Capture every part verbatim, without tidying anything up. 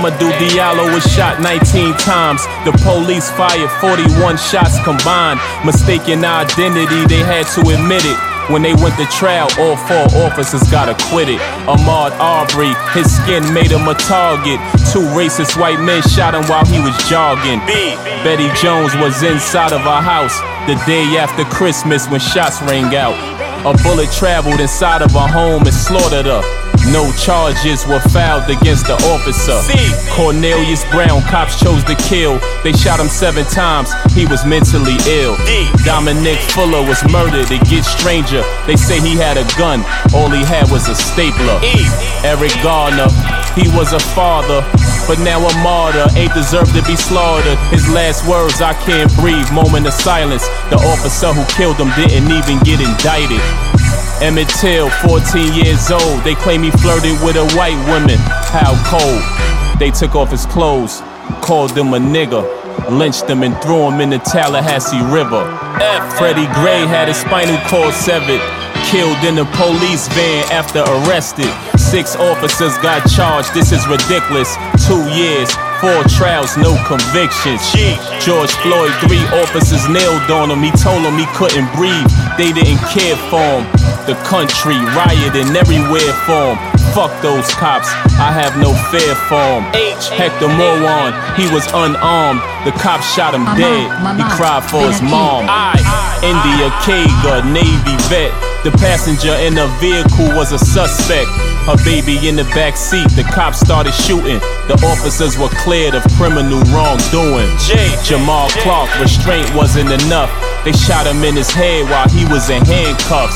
Amadou Diallo was shot nineteen times. The police fired forty-one shots combined. Mistaken identity, they had to admit it. When they went to trial, all four officers got acquitted. Ahmaud Arbery, his skin made him a target. Two racist white men shot him while he was jogging. Betty Jones was inside of her house the day after Christmas when shots rang out. A bullet traveled inside of her home and slaughtered her. No charges were filed against the officer. Cornelius Brown, cops chose to kill. They shot him seven times, he was mentally ill. Dominic Fuller was murdered, it gets stranger. They say he had a gun, all he had was a stapler. Eric Garner, he was a father, but now a martyr, ain't deserved to be slaughtered. His last words, I can't breathe, moment of silence. The officer who killed him didn't even get indicted. Emmett Till, fourteen years old, they claim he flirted with a white woman. How cold. They took off his clothes, called him a nigger, lynched him and threw him in the Tallahassee River. Freddie Gray had his spinal cord severed, killed in a police van after arrested. Six officers got charged, this is ridiculous. Two years, four trials, no convictions. George Floyd, three officers nailed on him. He told them he couldn't breathe, they didn't care for him. The country rioting everywhere for him. Fuck those cops, I have no fear for him. Hector Mowan, he was unarmed. The cops shot him dead, he cried for his mom. I, India Kaga, Navy vet. The passenger in the vehicle was a suspect. Her baby in the back seat, the cops started shooting. The officers were cleared of criminal wrongdoing. Jamal Clark, restraint wasn't enough. They shot him in his head while he was in handcuffs.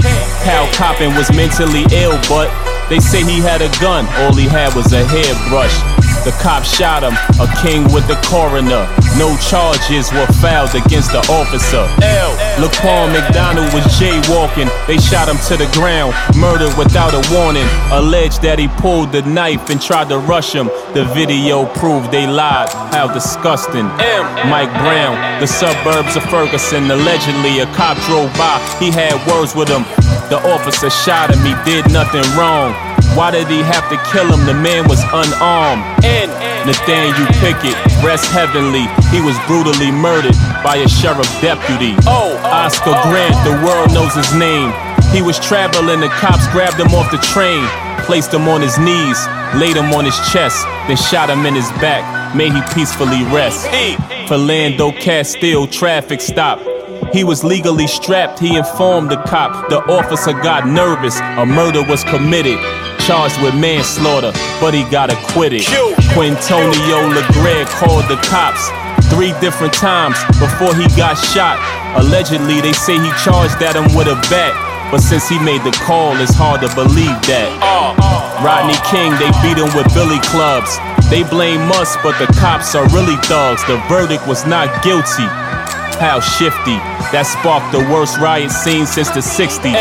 Hal Coppin was mentally ill, but they say he had a gun, all he had was a hairbrush. The cops shot him, a king with the coroner. No charges were filed against the officer. Laquan McDonald was jaywalking. They shot him to the ground, murdered without a warning. Alleged that he pulled the knife and tried to rush him. The video proved they lied, how disgusting. Mike Brown, the suburbs of Ferguson. Allegedly a cop drove by, he had words with him. The officer shot him, he did nothing wrong. Why did he have to kill him? The man was unarmed. And Nathaniel Pickett, rest heavenly. He was brutally murdered by a sheriff deputy. Oh, Oscar Grant, the world knows his name. He was traveling, the cops grabbed him off the train, placed him on his knees, laid him on his chest, then shot him in his back. May he peacefully rest. Philando Castile, traffic stop. He was legally strapped, he informed the cop. The officer got nervous, a murder was committed. Charged with manslaughter, but he got acquitted. Quintonio Legre called the cops three different times before he got shot. Allegedly, they say he charged at him with a bat, but since he made the call, it's hard to believe that. Rodney King, they beat him with billy clubs. They blame us, but the cops are really thugs. The verdict was not guilty. How shifty, that sparked the worst riot scene since the sixties.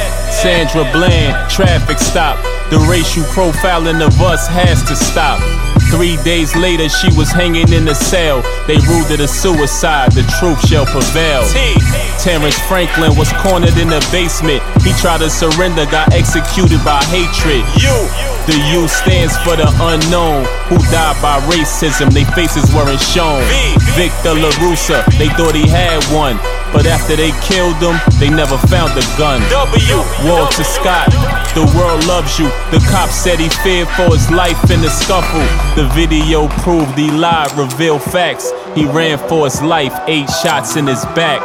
Sandra Bland, traffic stop. The racial profiling of us has to stop. Three days later, she was hanging in the cell. They ruled it a suicide, the truth shall prevail. Terrence Franklin was cornered in the basement. He tried to surrender, got executed by hatred. The U stands for the unknown, who died by racism, their faces weren't shown. Victor LaRussa, they thought he had one, but after they killed him, they never found the gun. Walter Scott, the world loves you. The cop said he feared for his life in the scuffle. The video proved he lied, revealed facts. He ran for his life, eight shots in his back.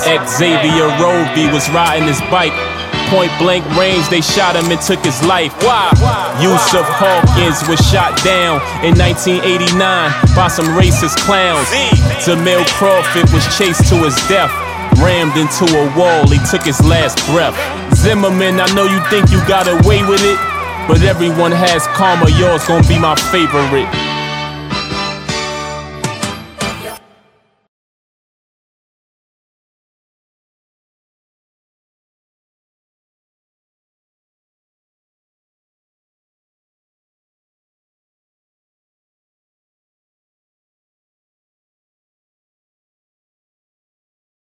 Xavier Rovey was riding his bike. Point blank range, they shot him and took his life. Why? Yusuf Hawkins was shot down in nineteen eighty-nine by some racist clowns. Jamil Crawford was chased to his death, rammed into a wall, he took his last breath. Zimmerman, I know you think you got away with it, but everyone has karma, yours gon' be my favorite.